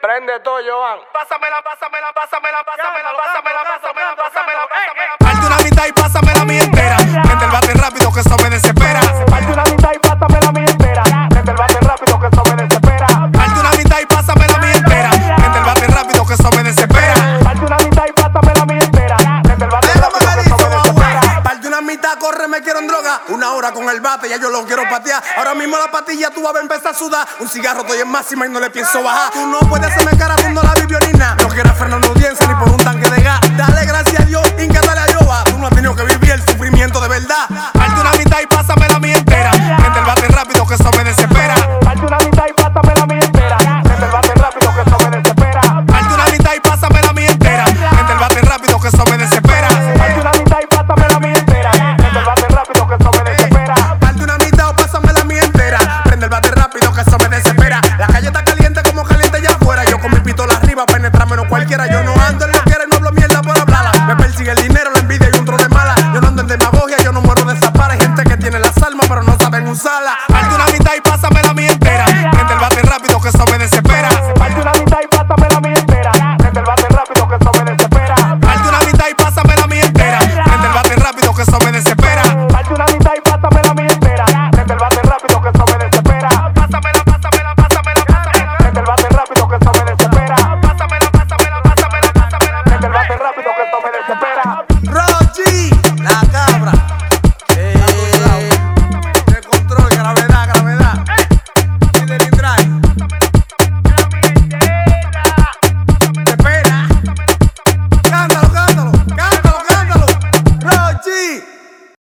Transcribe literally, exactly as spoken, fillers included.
Prende todo, Joan. Pásamela, pásamela, pásamela, pásamela, pásamela, pásamela, pásamela, pásamela. Parte una mitad y pásamela mi entera. Prende el bate rápido que eso me desespera. Parte una mitad y pásamela mi entera. Prende el bate rápido que eso me desespera. Parte una mitad y pásamela mi entera. Prende el bate rápido que eso me desespera. Parte una mitad y pásamela mi entera. Prende el bate rápido que eso me desespera. Parte una mitad, corre, me quiero en droga. Una hora con el bate, ya yo lo quiero patear. Ahora mismo la patilla tú vas a empezar a sudar. Un cigarro estoy en máxima y no le pienso bajar. Tú no puedes hacerme cara, tú no la vivió ni nada. No quieras frenar una audiencia ni por un tanque de gas. Dale gracias a Dios, incátale a Jehová. Tú no has tenido que vivir el sufrimiento de verdad. Parte una mitad y pásamela mi entera. Prende el bate rápido que eso me desespera. Parte una mitad y pásamela mi entera. Prende el bate rápido que eso me desespera. Parte una mitad y pásamela mi entera. Prende el bate rápido que eso me desespera. Parte una mitad y pásamela mi entera. Prende el bate rápido que eso me desespera. Parte una mitad o pásamela mi entera. Prende el bate rápido que eso me desespera. La calle está caliente como caliente allá afuera. Yo con mi pistola arriba penetrarme no cualquiera. Yo no